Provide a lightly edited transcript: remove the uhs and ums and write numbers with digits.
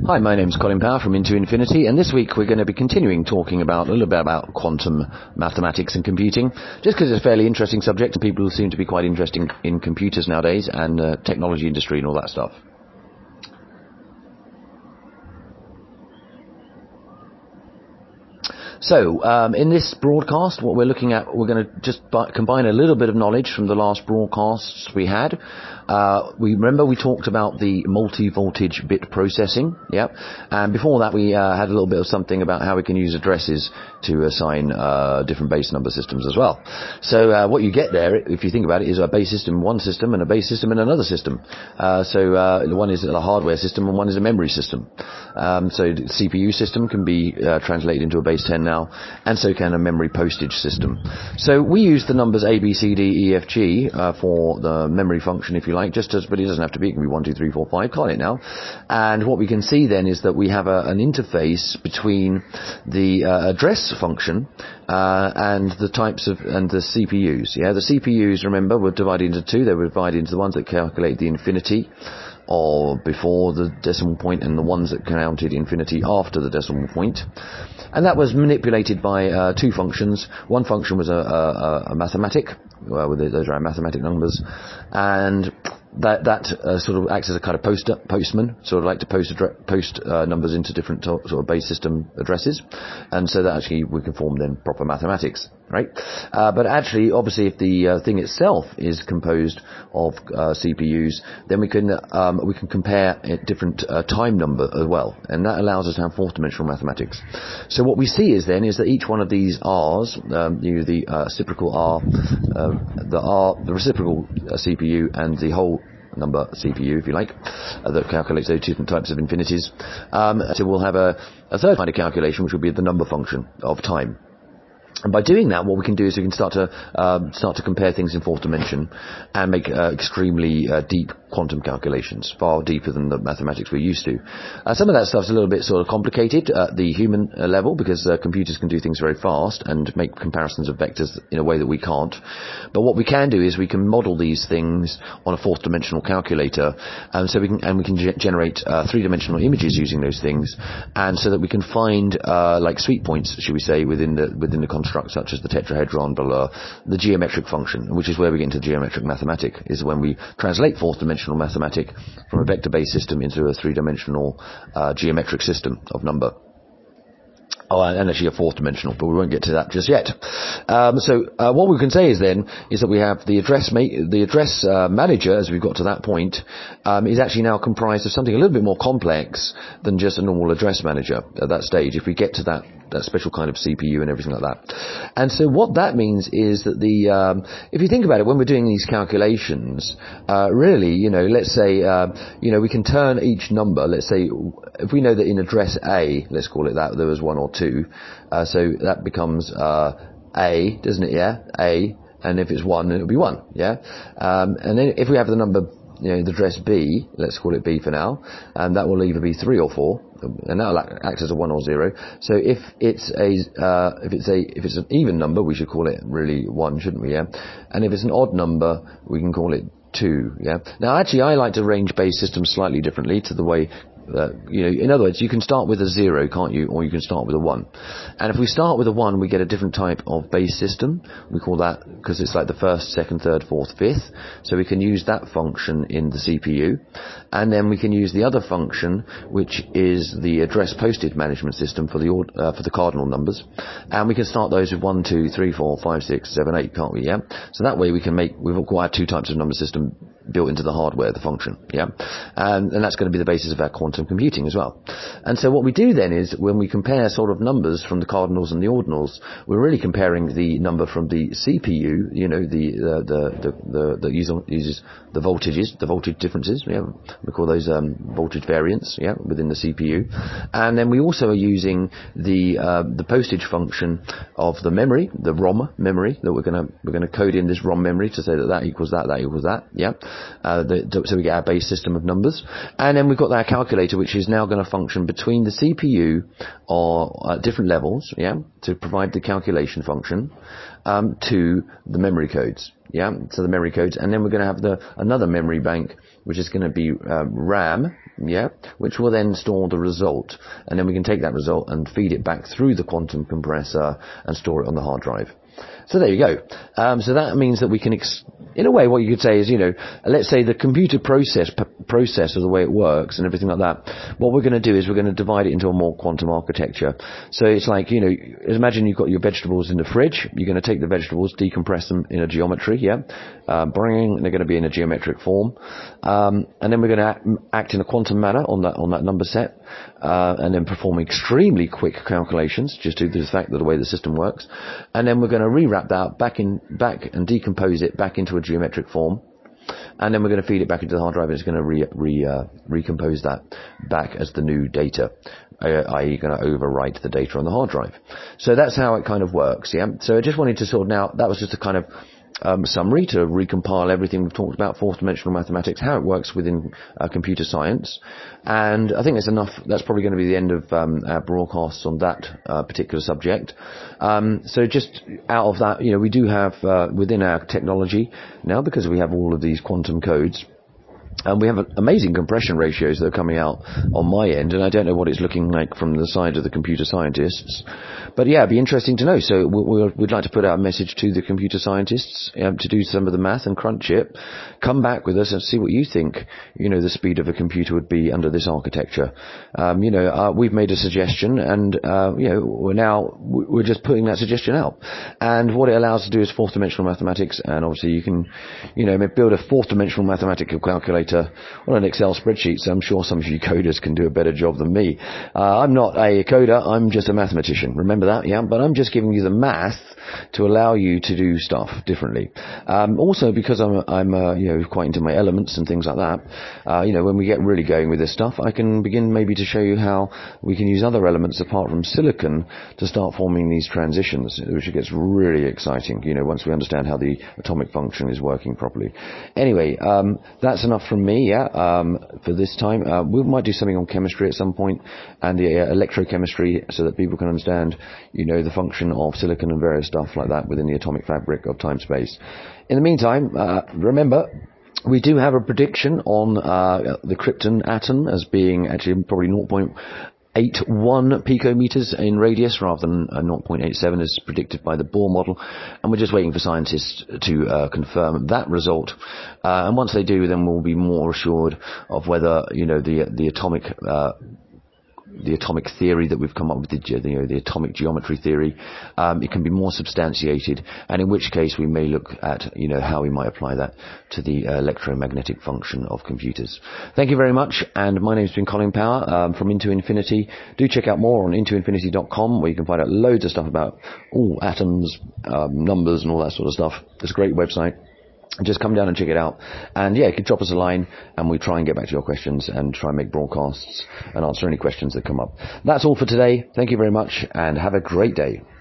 Hi, my name's Colin Power from Into Infinity, and this week we're going to be continuing talking about a little bit about quantum mathematics and computing, just because it's a fairly interesting subject to people who seem to be quite interested in computers nowadays and technology industry and all that stuff. So, in this broadcast, what we're looking at, we're going to just combine a little bit of knowledge from the last broadcasts we had. Remember we talked about the multi-voltage bit processing, yeah, and before that we had a little bit of something about how we can use addresses to assign different base number systems as well. So what you get there, if you think about it, is a base system in one system and a base system in another system. So one is a hardware system and one is a memory system. So the CPU system can be translated into a base 10 now, and so can a memory postage system. So we use the numbers A, B, C, D, E, F, G for the memory function, if you like, but it doesn't have to be. It can be 1, 2, 3, 4, 5, can't it now? And what we can see then is that we have an interface between the address function and the types of and the CPUs. Yeah, the CPUs, remember, were divided into two. They were divided into the ones that calculate the infinity or before the decimal point, and the ones that counted infinity after the decimal point. And that was manipulated by two functions. One function was a mathematic, those are our mathematic numbers, and that sort of acts as a kind of postman, sort of like to post numbers into different sort of base system addresses, and so that actually we can form then proper mathematics, right? But actually, obviously, if the thing itself is composed of CPUs, then we can compare a different time number as well, and that allows us to have fourth-dimensional mathematics. So what we see is that each one of these R's, the reciprocal R, the reciprocal CPU, and the whole number CPU, if you like, that calculates those different types of infinities. So we'll have a third kind of calculation, which will be the number function of time. And by doing that, what we can do is we can start to compare things in fourth dimension and make extremely deep quantum calculations, far deeper than the mathematics we're used to. Some of that stuff's a little bit sort of complicated at the human level, because computers can do things very fast and make comparisons of vectors in a way that we can't. But what we can do is we can model these things on a fourth dimensional calculator, so we can generate three-dimensional images using those things, and so that we can find like sweet points, should we say, within the construct, such as the tetrahedron, the geometric function, which is where we get into geometric mathematic, is when we translate fourth-dimensional mathematic from a vector-based system into a three-dimensional geometric system of number. Oh, and actually a fourth-dimensional, but we won't get to that just yet. So what we can say is that we have the address manager, as we've got to that point, is actually now comprised of something a little bit more complex than just a normal address manager at that stage, if we get to that special kind of CPU and everything like that. And so what that means is that if you think about it, when we're doing these calculations, really, let's say, we can turn each number, let's say, if we know that in address A, let's call it that, there was 1 or 2, so that becomes A, doesn't it, yeah? A, and if it's 1, then it'll be 1, yeah? And then if we have the number, the address B, let's call it B for now, and that will either be 3 or 4, and that will act as a 1 or 0. So if it's an even number, we should call it really 1, shouldn't we, yeah? And if it's an odd number, we can call it 2, yeah? Now, actually, I like to arrange base systems slightly differently to the way in other words, you can start with a 0, can't you? Or you can start with a 1. And if we start with a 1, we get a different type of base system. We call that, because it's like the first, second, third, fourth, fifth. So we can use that function in the CPU. And then we can use the other function, which is the address postage management system for the cardinal numbers. And we can start those with 1, 2, 3, 4, 5, 6, 7, 8, can't we? Yeah. So that way we've got two types of number system built into the hardware, the function. Yeah. And that's going to be the basis of our quantum computing as well. And so what we do then is, when we compare sort of numbers from the cardinals and the ordinals, we're really comparing the number from the CPU, that uses the voltages, the voltage differences. Yeah, we call those voltage variants. Yeah, within the CPU. And then we also are using the postage function of the memory, the ROM memory, that we're going to code in this ROM memory to say that equals that equals that. Yeah. So we get our base system of numbers. And then we've got our calculator, which is now going to function between the CPU or at different levels, to provide the calculation function, to the memory codes. So the memory codes, and then we're going to have another memory bank, which is going to be RAM, which will then store the result, and then we can take that result and feed it back through the quantum compressor and store it on the hard drive. So there you go. So that means that we can, in a way, what you could say is, let's say the computer process of the way it works and everything like that. What we're going to do is we're going to divide it into a more quantum architecture. So it's like, imagine you've got your vegetables in the fridge. You're going to take the vegetables, decompress them in a geometry, they're going to be in a geometric form. And then we're going to act in a quantum manner on that number set, and then perform extremely quick calculations, just due to the fact that the way the system works. And then we're going to rewrap that back and decompose it back into a geometric form, and then we're going to feed it back into the hard drive, and it's going to recompose that back as the new data, i.e. going to overwrite the data on the hard drive. So that's how it kind of works. So I just wanted to that was just a kind of summary to recompile everything we've talked about, fourth dimensional mathematics, how it works within computer science. And I think that's enough. That's probably going to be the end of our broadcasts on that particular subject. So just out of that, we do have within our technology now, because we have all of these quantum codes, and we have amazing compression ratios that are coming out on my end, and I don't know what it's looking like from the side of the computer scientists. But it'd be interesting to know. So we'd like to put out a message to the computer scientists to do some of the math and crunch it. Come back with us and see what you think, the speed of a computer would be under this architecture. We've made a suggestion, and, we're just putting that suggestion out. And what it allows us to do is fourth dimensional mathematics, and obviously you can, build a fourth dimensional mathematical calculator on an Excel spreadsheet, so I'm sure some of you coders can do a better job than me. I'm not a coder, I'm just a mathematician. Remember that, But I'm just giving you the math to allow you to do stuff differently. Also, because I'm quite into my elements and things like that, when we get really going with this stuff, I can begin maybe to show you how we can use other elements apart from silicon to start forming these transitions, which gets really exciting, once we understand how the atomic function is working properly. Anyway, that's enough from me, for this time. We might do something on chemistry at some point, and the electrochemistry, so that people can understand, the function of silicon and various stuff like that within the atomic fabric of time-space. In the meantime, remember, we do have a prediction on the krypton atom as being actually probably 0.81 picometers in radius rather than 0.87 as predicted by the Bohr model, and we're just waiting for scientists to confirm that result. And once they do, then we'll be more assured of whether the atomic theory that we've come up with, the atomic geometry theory, it can be more substantiated, and in which case we may look at how we might apply that to the electromagnetic function of computers. Thank you very much, and my name's been Colin Power from Into Infinity. Do check out more on intoinfinity.com, where you can find out loads of stuff about atoms, numbers and all that sort of stuff. It's a great website. Just come down and check it out. And you can drop us a line, and we try and get back to your questions and try and make broadcasts and answer any questions that come up. That's all for today. Thank you very much, and have a great day.